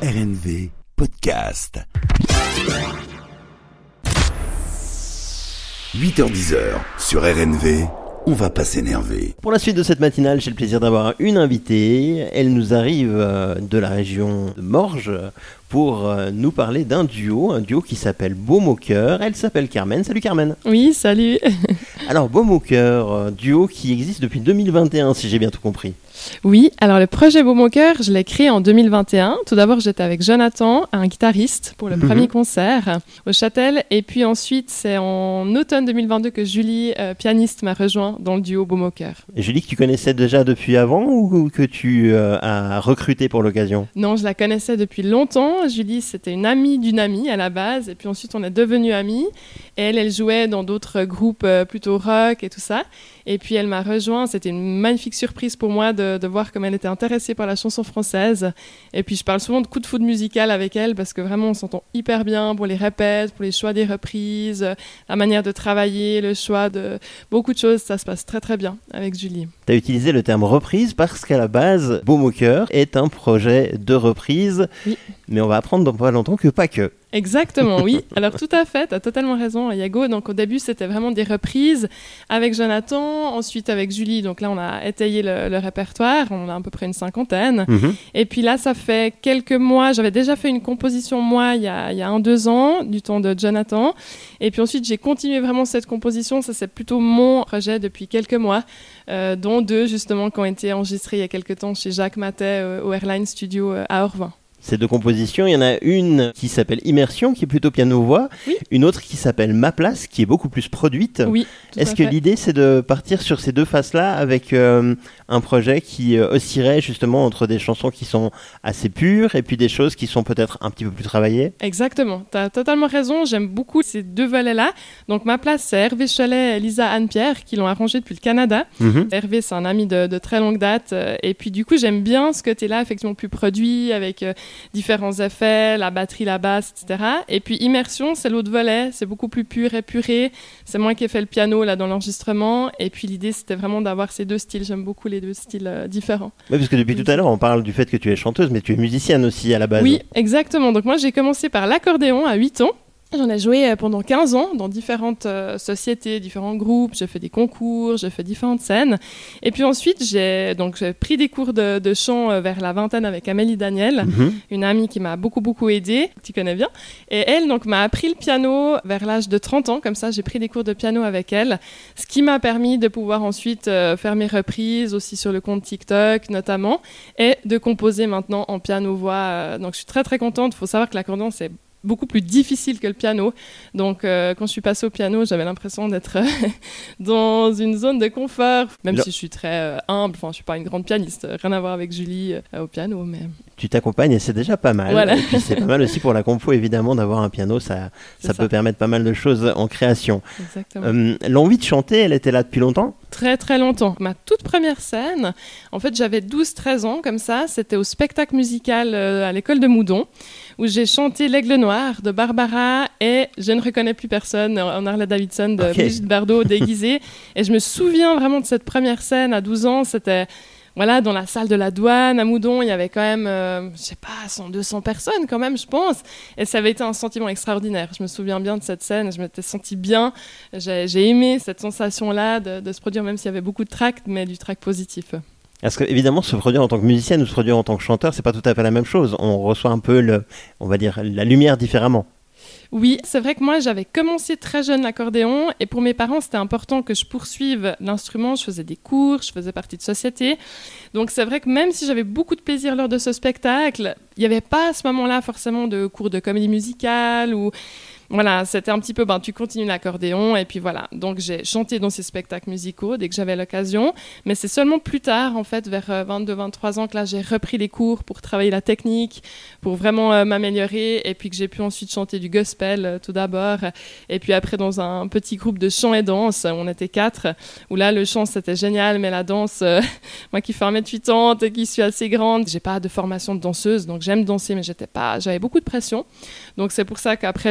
RNV Podcast. 8h-10h sur RNV, on va pas s'énerver. Pour la suite de cette matinale, j'ai le plaisir d'avoir une invitée. Elle nous arrive de la région de Morges pour nous parler d'un duo qui s'appelle Baume au cœur. Elle s'appelle Carmen. Salut Carmen. Oui, salut. Alors Baume au cœur, duo qui existe depuis 2021 si j'ai bien tout compris. Oui, alors le projet Baume au cœur, je l'ai créé en 2021. Tout d'abord, j'étais avec Jonathan, un guitariste, pour le premier concert au Châtel. Et puis ensuite, c'est en automne 2022 que Julie, pianiste, m'a rejoint dans le duo Baume au cœur. Et Julie, que tu connaissais déjà depuis avant ou que tu as recruté pour l'occasion ? Non, je la connaissais depuis longtemps. Julie, c'était une amie d'une amie à la base. Et puis ensuite, on est devenus amis. Et elle jouait dans d'autres groupes plutôt rock et tout ça. Et puis elle m'a rejoint. C'était une magnifique surprise pour moi de voir comme elle était intéressée par la chanson française. Et puis je parle souvent de coup de foudre musical avec elle parce que vraiment on s'entend hyper bien pour les répètes, pour les choix des reprises, la manière de travailler, le choix de beaucoup de choses. Ça se passe très très bien avec Julie. Tu as utilisé le terme reprise parce qu'à la base, Baume au cœur est un projet de reprise. Oui. Mais on va apprendre dans pas longtemps que pas que. Exactement, oui. Alors tout à fait, tu as totalement raison, Yago. Donc au début, c'était vraiment des reprises avec Jonathan, ensuite avec Julie. Donc là, on a étayé le répertoire, on a à peu près une 50aine. Et puis là, ça fait quelques mois, j'avais déjà fait une composition, moi, il y a 1-2 ans, du temps de Jonathan. Et puis ensuite, j'ai continué vraiment cette composition. Ça, c'est plutôt mon projet depuis quelques mois, dont 2, justement, qui ont été enregistrés il y a quelques temps chez Jacques Matet au Airline Studio à Orvin. Ces 2 compositions, il y en a une qui s'appelle Immersion, qui est plutôt piano-voix, oui. Une autre qui s'appelle Ma Place, qui est beaucoup plus produite. Oui, Est-ce que l'idée, c'est de partir sur ces 2 faces-là avec un projet qui oscillerait justement entre des chansons qui sont assez pures et puis des choses qui sont peut-être un petit peu plus travaillées ? Exactement, tu as totalement raison, j'aime beaucoup ces 2 volets-là. Donc Ma Place, c'est Hervé Cholet et Lisa Anne-Pierre qui l'ont arrangé depuis le Canada. Hervé, c'est un ami de très longue date. Et puis du coup, j'aime bien ce côté-là, effectivement plus produit, avec différents effets, la batterie, la basse, etc. Et puis Immersion, c'est l'autre volet, c'est beaucoup plus pur, épuré. C'est moi qui ai fait le piano là dans l'enregistrement. Et puis l'idée, c'était vraiment d'avoir ces 2 styles. J'aime beaucoup les 2 styles différents. Oui, parce que depuis tout à l'heure, on parle du fait que tu es chanteuse, mais tu es musicienne aussi à la base. Oui, exactement. Donc moi, j'ai commencé par l'accordéon à 8 ans. J'en ai joué pendant 15 ans dans différentes sociétés, différents groupes. J'ai fait des concours, j'ai fait différentes scènes. Et puis ensuite, j'ai pris des cours de chant vers la vingtaine avec Amélie Daniel, une amie qui m'a beaucoup aidée, que tu connais bien. Et elle m'a appris le piano vers l'âge de 30 ans. Comme ça, j'ai pris des cours de piano avec elle, ce qui m'a permis de pouvoir ensuite faire mes reprises aussi sur le compte TikTok notamment, et de composer maintenant en piano-voix. Donc je suis très contente. Il faut savoir que l'accordéon, c'est beaucoup plus difficile que le piano. Donc, quand je suis passée au piano, j'avais l'impression d'être dans une zone de confort, même si je suis très humble. Enfin, je suis pas une grande pianiste. Rien à voir avec Julie au piano, mais... Tu t'accompagnes et c'est déjà pas mal. Voilà. Et puis c'est pas mal aussi pour la compo, évidemment, d'avoir un piano. Ça peut permettre pas mal de choses en création. Exactement. L'envie de chanter, elle était là depuis longtemps ? Très longtemps. Ma toute première scène, en fait, j'avais 12-13 ans, comme ça. C'était au spectacle musical à l'école de Moudon, où j'ai chanté L'Aigle Noir de Barbara et Je ne reconnais plus personne en Harley Davidson de Brigitte Bardot déguisée. Et je me souviens vraiment de cette première scène à 12 ans. C'était dans la salle de la douane à Moudon. Il y avait quand même, 100-200 personnes quand même, je pense. Et ça avait été un sentiment extraordinaire. Je me souviens bien de cette scène. Je m'étais sentie bien. J'ai aimé cette sensation-là de se produire, même s'il y avait beaucoup de tract, mais du tract positif. Parce que évidemment, se produire en tant que musicienne ou se produire en tant que chanteur, c'est pas tout à fait la même chose. On reçoit un peu on va dire, la lumière différemment. Oui, c'est vrai que moi, j'avais commencé très jeune l'accordéon et pour mes parents, c'était important que je poursuive l'instrument. Je faisais des cours, je faisais partie de société. Donc c'est vrai que même si j'avais beaucoup de plaisir lors de ce spectacle, il n'y avait pas à ce moment-là forcément de cours de comédie musicale ou... Voilà, c'était un petit peu, tu continues l'accordéon et puis voilà. Donc j'ai chanté dans ces spectacles musicaux dès que j'avais l'occasion, mais c'est seulement plus tard, en fait, vers 22-23 ans, que là j'ai repris les cours pour travailler la technique, pour vraiment m'améliorer et puis que j'ai pu ensuite chanter du gospel tout d'abord et puis après dans un petit groupe de chant et danse, on était 4, où là le chant c'était génial, mais la danse, moi qui fais 1m80 et qui suis assez grande, j'ai pas de formation de danseuse, donc j'aime danser mais j'avais beaucoup de pression. Donc c'est pour ça qu'après je me suis dit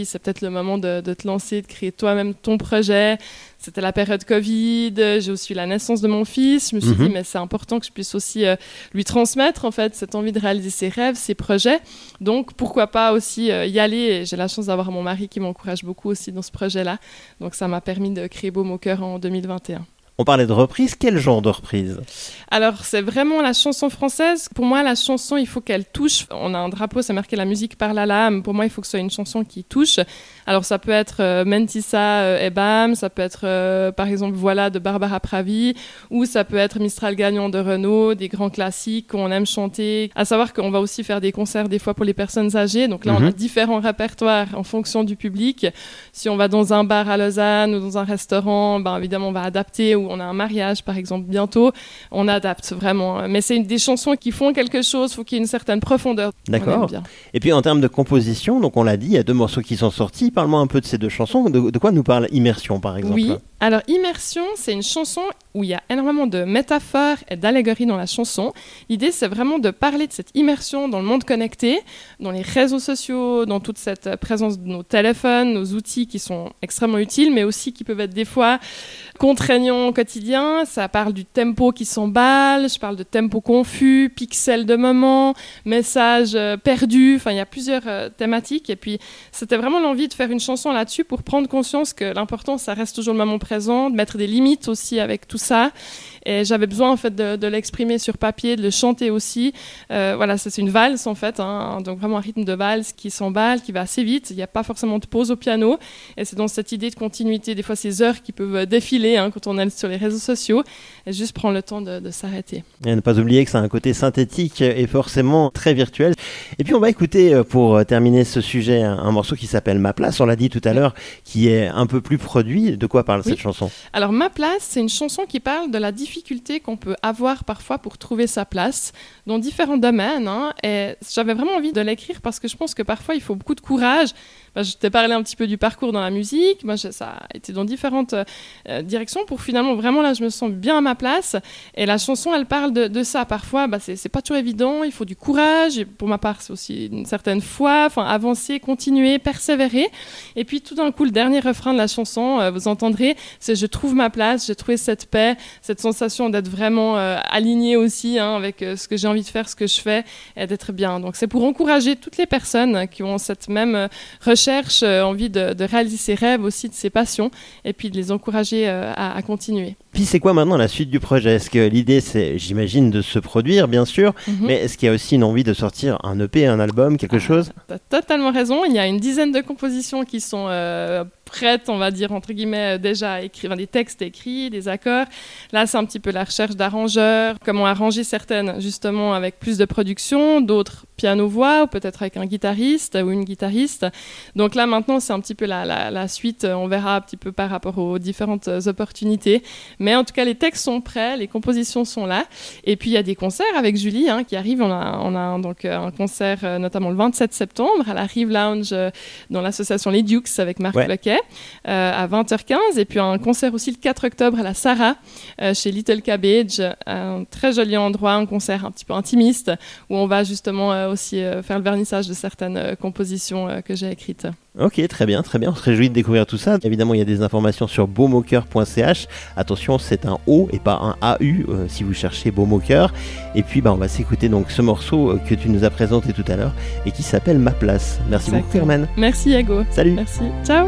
dit, c'est peut-être le moment de te lancer, de créer toi-même ton projet. C'était la période Covid, j'ai aussi eu la naissance de mon fils. Je me suis dit, mais c'est important que je puisse aussi lui transmettre en fait cette envie de réaliser ses rêves, ses projets. Donc pourquoi pas aussi y aller. Et j'ai la chance d'avoir mon mari qui m'encourage beaucoup aussi dans ce projet-là. Donc ça m'a permis de créer Baume au cœur en 2021. On parlait de reprise, quel genre de reprise ? Alors, c'est vraiment la chanson française. Pour moi, la chanson, il faut qu'elle touche. On a un drapeau, c'est marqué « La musique parle à l'âme ». Pour moi, il faut que ce soit une chanson qui touche. Alors, ça peut être Mentissa et Bam, ça peut être, par exemple, Voilà de Barbara Pravi, ou ça peut être Mistral gagnant de Renaud, des grands classiques qu'on aime chanter. À savoir qu'on va aussi faire des concerts des fois pour les personnes âgées. Donc là, on a différents répertoires en fonction du public. Si on va dans un bar à Lausanne ou dans un restaurant, ben, évidemment, on va adapter. On a un mariage par exemple bientôt, on adapte vraiment. Mais c'est des chansons qui font quelque chose, il faut qu'il y ait une certaine profondeur. D'accord. Et puis en termes de composition, donc on l'a dit, il y a 2 morceaux qui sont sortis. Parle-moi un peu de ces 2 chansons. De quoi nous parle Immersion par exemple ? Oui, alors Immersion, c'est une chanson où il y a énormément de métaphores et d'allégories dans la chanson. L'idée, c'est vraiment de parler de cette immersion dans le monde connecté, dans les réseaux sociaux, dans toute cette présence de nos téléphones, nos outils qui sont extrêmement utiles, mais aussi qui peuvent être des fois contraignants au quotidien. Ça parle du tempo qui s'emballe, je parle de tempo confus, pixels de moments, messages perdus. Enfin, il y a plusieurs thématiques. Et puis, c'était vraiment l'envie de faire une chanson là-dessus pour prendre conscience que l'important, ça reste toujours le moment présent, de mettre des limites aussi avec tout ça. Et j'avais besoin en fait de l'exprimer sur papier, de le chanter aussi. Voilà, c'est une valse en fait, hein, donc vraiment un rythme de valse qui s'emballe, qui va assez vite. Il n'y a pas forcément de pause au piano. Et c'est dans cette idée de continuité, des fois ces heures qui peuvent défiler hein, quand on est sur les réseaux sociaux, et juste prendre le temps de s'arrêter. Et ne pas oublier que ça a un côté synthétique et forcément très virtuel. Et puis on va écouter, pour terminer ce sujet, un morceau qui s'appelle Ma place, on l'a dit tout à l'heure, qui est un peu plus produit. De quoi parle cette chanson ? Alors Ma place, c'est une chanson qui parle de la difficulté qu'on peut avoir parfois pour trouver sa place dans différents domaines. Hein, et j'avais vraiment envie de l'écrire parce que je pense que parfois il faut beaucoup de courage. Je t'ai parlé un petit peu du parcours dans la musique. Moi, ça a été dans différentes directions pour finalement, vraiment, là, je me sens bien à ma place. Et la chanson, elle parle de ça. Parfois, c'est pas toujours évident. Il faut du courage. Et pour ma part, c'est aussi une certaine foi. Enfin, avancer, continuer, persévérer. Et puis, tout d'un coup, le dernier refrain de la chanson, vous entendrez, c'est « Je trouve ma place, j'ai trouvé cette paix, cette sensation d'être vraiment aligné aussi hein, avec ce que j'ai envie de faire, ce que je fais, et d'être bien. » Donc, c'est pour encourager toutes les personnes qui ont cette même recherche, envie de réaliser ses rêves aussi, de ses passions, et puis de les encourager à continuer. Puis c'est quoi maintenant la suite du projet ? Est-ce que l'idée c'est, j'imagine, de se produire bien sûr, mais est-ce qu'il y a aussi une envie de sortir un EP, un album, quelque chose ? T'as totalement raison, il y a une dizaine de compositions qui sont prêtes, on va dire, entre guillemets, déjà écrites, des textes écrits, des accords. Là, c'est un petit peu la recherche d'arrangeurs, comment arranger certaines, justement, avec plus de production, d'autres piano-voix, ou peut-être avec un guitariste ou une guitariste. Donc là, maintenant, c'est un petit peu la suite, on verra un petit peu par rapport aux différentes opportunités. Mais en tout cas, les textes sont prêts, les compositions sont là. Et puis, il y a des concerts avec Julie hein, qui arrivent. On a donc un concert, notamment le 27 septembre, à la Rive Lounge, dans l'association Les Dukes, avec Marc Loquet, à 20h15. Et puis, un concert aussi le 4 octobre à la Sarah, chez Little Cabbage. Un très joli endroit, un concert un petit peu intimiste, où on va justement aussi faire le vernissage de certaines compositions que j'ai écrites. Ok, très bien, on se réjouit de découvrir tout ça. Évidemment, il y a des informations sur baumeaucoeur.ch. Attention, c'est un O et pas un AU si vous cherchez Baume au cœur. Et puis, on va s'écouter donc ce morceau que tu nous as présenté tout à l'heure et qui s'appelle Ma place. Merci beaucoup, Carmen. Merci, Yago. Salut. Merci. Ciao.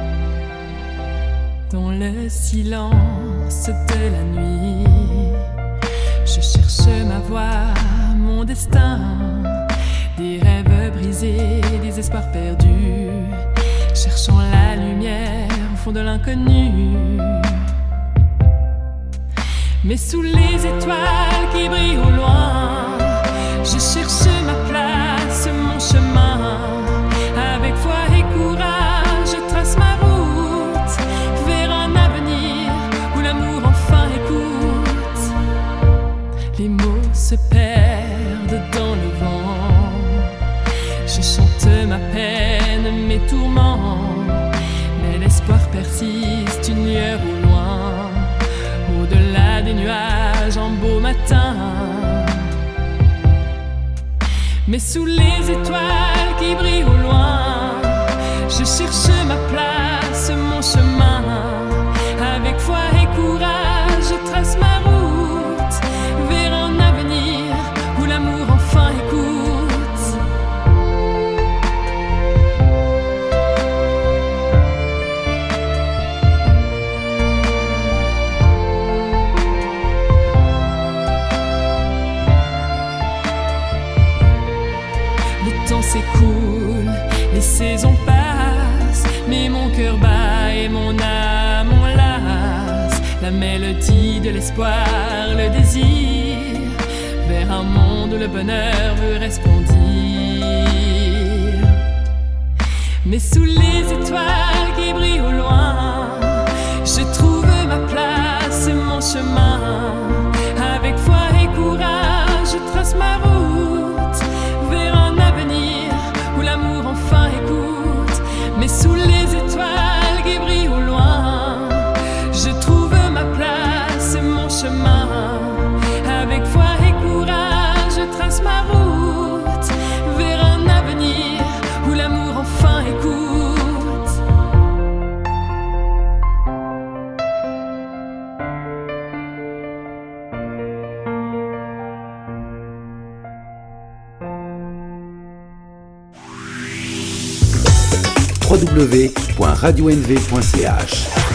Dans le silence de la nuit, je cherche ma voie, mon destin. Des rêves brisés, des espoirs perdus, cherchant la lumière au fond de l'inconnu. Mais sous les étoiles qui brillent au loin, je cherche ma place, mon chemin. Avec foi et courage, je trace ma route vers un avenir où l'amour enfin écoute. Les mots se perdent dans le vent. Je chante ma peine, mes tourments, mais l'espoir persiste, une lueur au loin, au-delà des nuages, un beau matin. Mais sous les étoiles qui brillent au loin, Je cherche ma place, mon chemin. Avec foi et courage, je trace ma route vers un avenir où l'amour enfin écoute. Le temps s'écoule, les saisons passent, mais mon cœur bat et mon âme enlace la mélodie de l'espoir, le désir vers un monde où le bonheur veut resplendir. Mais sous les étoiles qui brillent au loin, je trouve ma place, mon chemin. Avec foi et courage, je trace ma route vers un avenir où l'amour enfin écoute. Mais sous les étoiles qui brillent au loin, je trouve ma place, mon chemin. Avec foi et courage, je trace ma route vers un avenir où l'amour enfin écoute. www.radionv.ch